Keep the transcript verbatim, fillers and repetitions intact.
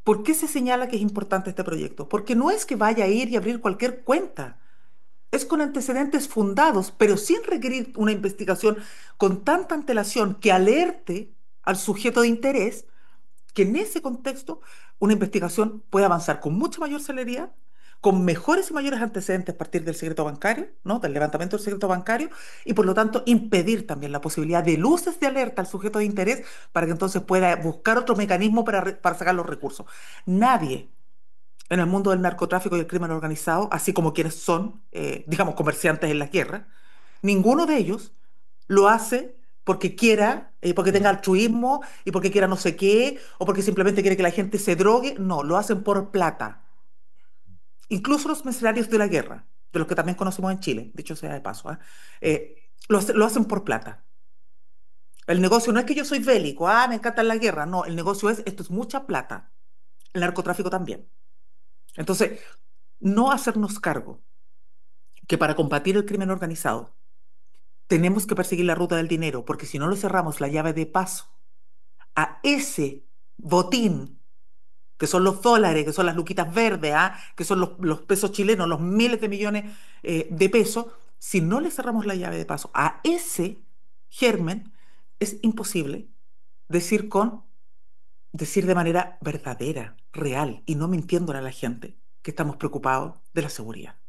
¿Por qué se señala que es importante este proyecto? Porque no es que vaya a ir y abrir cualquier cuenta. Es con antecedentes fundados, pero sin requerir una investigación con tanta antelación que alerte al sujeto de interés, que en ese contexto una investigación puede avanzar con mucha mayor celeridad, con mejores y mayores antecedentes a partir del secreto bancario, ¿no? Del levantamiento del secreto bancario, y por lo tanto impedir también la posibilidad de luces de alerta al sujeto de interés para que entonces pueda buscar otro mecanismo para, re- para sacar los recursos. Nadie en el mundo del narcotráfico y el crimen organizado, así como quienes son, eh, digamos, comerciantes en la guerra, ninguno de ellos lo hace porque quiera, eh, porque tenga Mm. altruismo y porque quiera no sé qué, o porque simplemente quiere que la gente se drogue. No, lo hacen por plata. Incluso los mercenarios de la guerra, de los que también conocemos en Chile, dicho sea de paso, ¿ah? Eh, lo, hace- lo hacen por plata. El negocio no es que yo soy bélico, ah, me encanta la guerra. No, el negocio es, esto es mucha plata. El narcotráfico también. Entonces, no hacernos cargo que para combatir el crimen organizado tenemos que perseguir la ruta del dinero, porque si no le cerramos la llave de paso a ese botín, que son los dólares, que son las luquitas verdes, ¿ah? Que son los, los pesos chilenos, los miles de millones eh, de pesos, si no le cerramos la llave de paso a ese germen, es imposible decir con, decir de manera verdadera, real, y no mintiéndole a la gente que estamos preocupados de la seguridad.